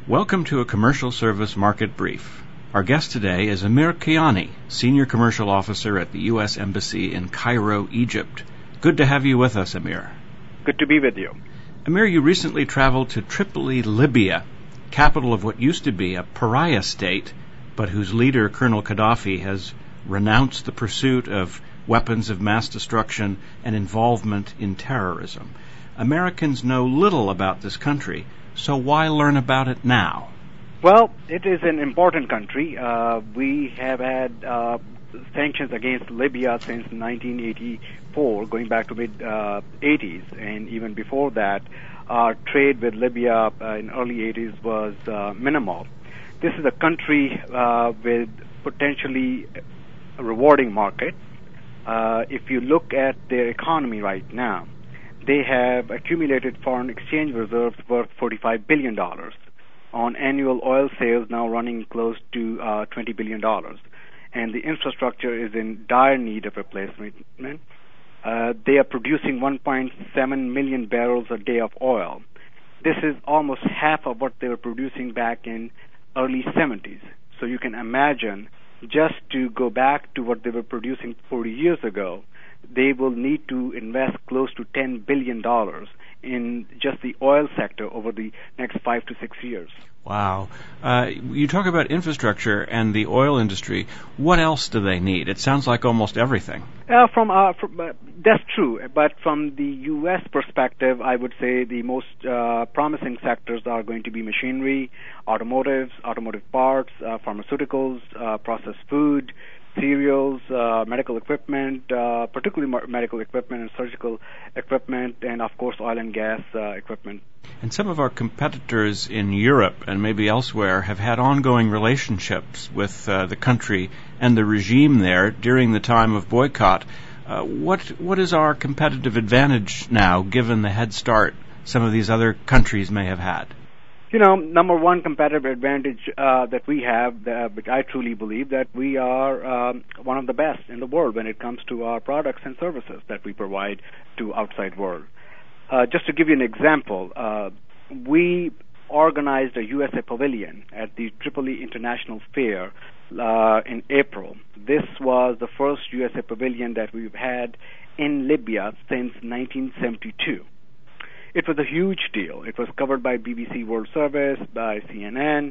Welcome to a commercial service market brief. Our guest today is Amir Kiani, Senior Commercial Officer at the U.S. Embassy in Cairo, Egypt. Good to have you with us, Amir. Good to be with you. Amir, you recently traveled to Tripoli, Libya, capital of what used to be a pariah state, but whose leader, Colonel Gaddafi, has renounced the pursuit of weapons of mass destruction and involvement in terrorism. Americans know little about this country, so why learn about it now? Well, it is an important country. We have had sanctions against Libya since 1984, going back to mid-80s, and even before that, our trade with Libya in early 80s was minimal. This is a country with potentially a rewarding market. If you look at their economy right now, they have accumulated foreign exchange reserves worth $45 billion on annual oil sales now running close to $20 billion. And the infrastructure is in dire need of replacement. They are producing 1.7 million barrels a day of oil. This is almost half of what they were producing back in early 70s. So you can imagine, just to go back to what they were producing 40 years ago, they will need to invest close to $10 billion in just the oil sector over the next 5 to 6 years. Wow. You talk about infrastructure and the oil industry. What else do they need? It sounds like almost everything. That's true, but from the U.S. perspective, I would say the most promising sectors are going to be machinery, automotive parts, pharmaceuticals, processed food, cereals, medical equipment, particularly medical equipment and surgical equipment, and of course oil and gas equipment. And some of our competitors in Europe and maybe elsewhere have had ongoing relationships with the country and the regime there during the time of boycott. What is our competitive advantage now, given the head start some of these other countries may have had? You know, number one competitive advantage that we have, which I truly believe, that we are one of the best in the world when it comes to our products and services that we provide to outside world. Just to give you an example, we organized a USA Pavilion at the Tripoli International Fair in April. This was the first USA Pavilion that we've had in Libya since 1972. It was a huge deal. It was covered by BBC World Service, by CNN,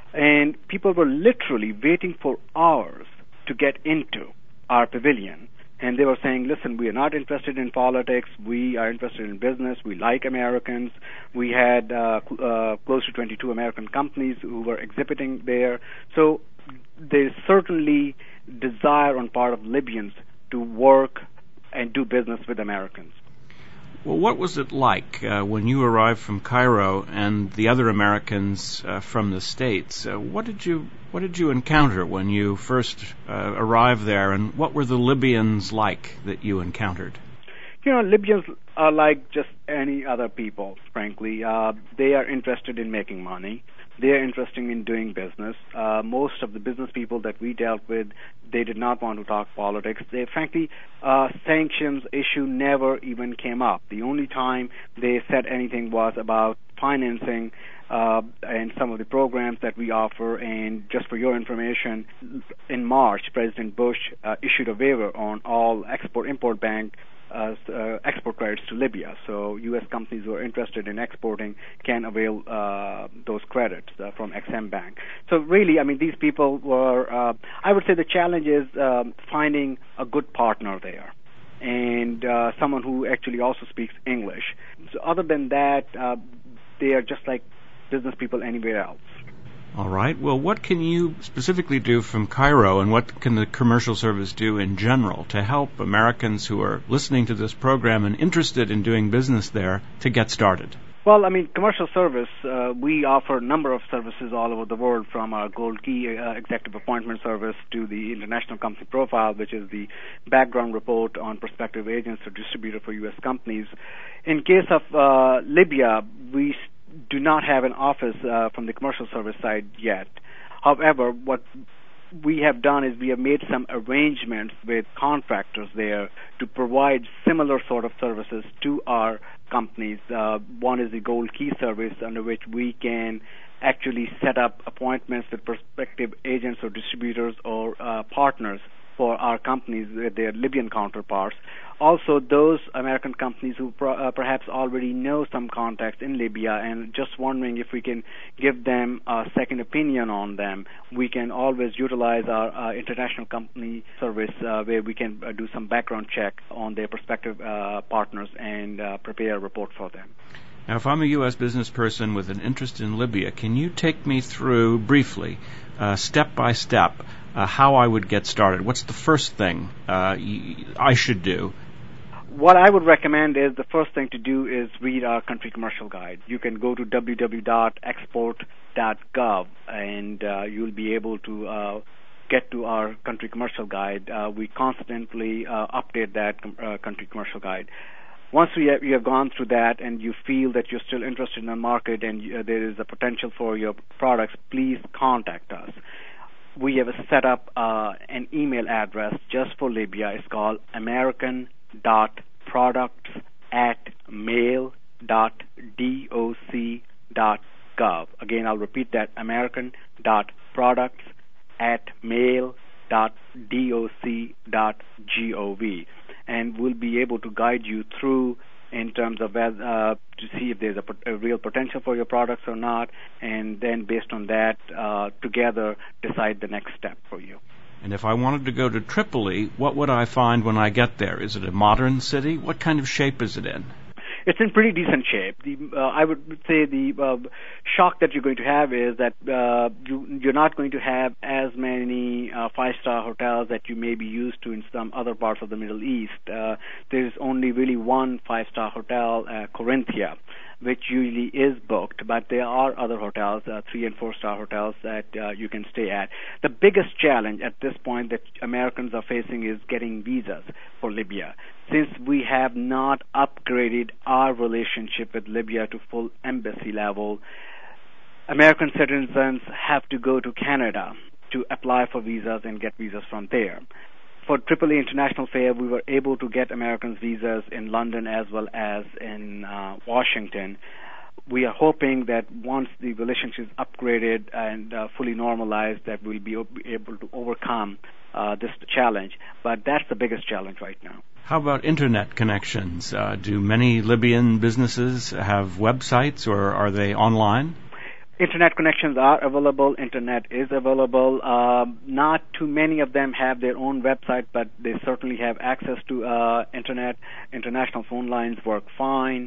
and people were literally waiting for hours to get into our pavilion. And they were saying, listen, we are not interested in politics. We are interested in business. We like Americans. We had close to 22 American companies who were exhibiting there. So there's certainly desire on part of Libyans to work and do business with Americans. Well, what was it like when you arrived from Cairo and the other Americans from the States? What did you encounter when you first arrived there, and what were the Libyans like that you encountered? You know, Libyans are like just any other people, frankly. They are interested in making money. They are interested in doing business. Most of the business people that we dealt with, they did not want to talk politics. They, frankly, sanctions issue never even came up. The only time they said anything was about financing and some of the programs that we offer. And just for your information, in March, President Bush issued a waiver on all Export-Import Bank export credits to Libya. So U.S. companies who are interested in exporting can avail those credits from Exim Bank. So really, I mean, these people were, I would say the challenge is finding a good partner there and someone who actually also speaks English. So other than that, they are just like business people anywhere else. All right. Well, what can you specifically do from Cairo, and what can the commercial service do in general to help Americans who are listening to this program and interested in doing business there to get started? Well, I mean, commercial service, we offer a number of services all over the world, from our Gold Key executive appointment service to the International Company Profile, which is the background report on prospective agents or distributors for U.S. companies. In case of Libya, we do not have an office from the commercial service side yet. However, what we have done is we have made some arrangements with contractors there to provide similar sort of services to our companies. One is the Gold Key service, under which we can actually set up appointments with prospective agents or distributors or partners for our companies with their Libyan counterparts. Also, those American companies who perhaps already know some contacts in Libya and just wondering if we can give them a second opinion on them, we can always utilize our international company service where we can do some background check on their prospective partners and prepare a report for them. Now, if I'm a U.S. business person with an interest in Libya, can you take me through briefly, step by step, how I would get started? What's the first thing I should do? What I would recommend is the first thing to do is read our country commercial guide. You can go to www.export.gov and you'll be able to get to our country commercial guide. We constantly update that country commercial guide. Once you have gone through that and you feel that you're still interested in the market and there is a potential for your products, please contact us. We have set up an email address just for Libya. It's called american.products@mail.doc.gov. Again, I'll repeat that, american.products@mail.doc.gov. And we'll be able to guide you through in terms of to see if there's a real potential for your products or not, and then based on that, together decide the next step for you. And if I wanted to go to Tripoli, what would I find when I get there? Is it a modern city? What kind of shape is it in? It's in pretty decent shape. I would say the shock that you're going to have is that you're not going to have as many five-star hotels that you may be used to in some other parts of the Middle East. There's only really one five-star hotel, Corinthia, which usually is booked, but there are other hotels, 3- and 4-star hotels that you can stay at. The biggest challenge at this point that Americans are facing is getting visas for Libya. Since we have not upgraded our relationship with Libya to full embassy level, American citizens have to go to Canada to apply for visas and get visas from there. For Tripoli International Fair, we were able to get Americans visas in London as well as in Washington. We are hoping that once the relationship is upgraded and fully normalized, that we'll be able to overcome this challenge. But that's the biggest challenge right now. How about internet connections? Do many Libyan businesses have websites, or are they online? Internet connections are available. Internet is available. Not too many of them have their own website, but they certainly have access to internet. International phone lines work fine.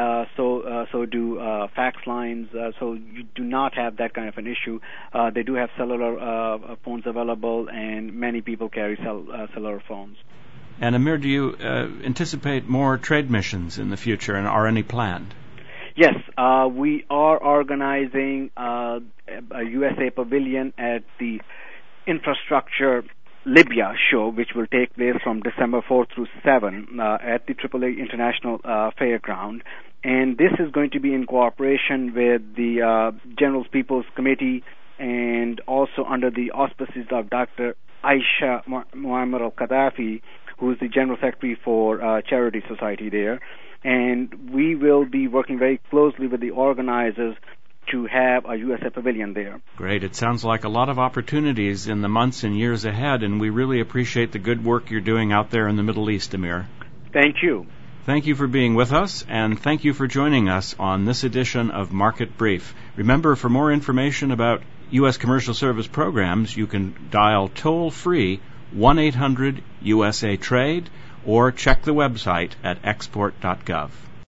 So do fax lines. So you do not have that kind of an issue. They do have cellular phones available, and many people carry cellular phones. And Amir, do you anticipate more trade missions in the future, and are any planned? Yes, we are organizing a USA Pavilion at the Infrastructure Libya show, which will take place from December 4th through 7th at the Tripoli International Fairground. And this is going to be in cooperation with the General People's Committee and also under the auspices of Dr. Aisha Muammar al-Qaddafi, who is the General Secretary for Charity Society there. And we will be working very closely with the organizers to have a USA Pavilion there. Great. It sounds like a lot of opportunities in the months and years ahead, and we really appreciate the good work you're doing out there in the Middle East, Amir. Thank you. Thank you for being with us, and thank you for joining us on this edition of Market Brief. Remember, for more information about U.S. commercial service programs, you can dial toll-free 1-800-USA-TRADE or check the website at export.gov.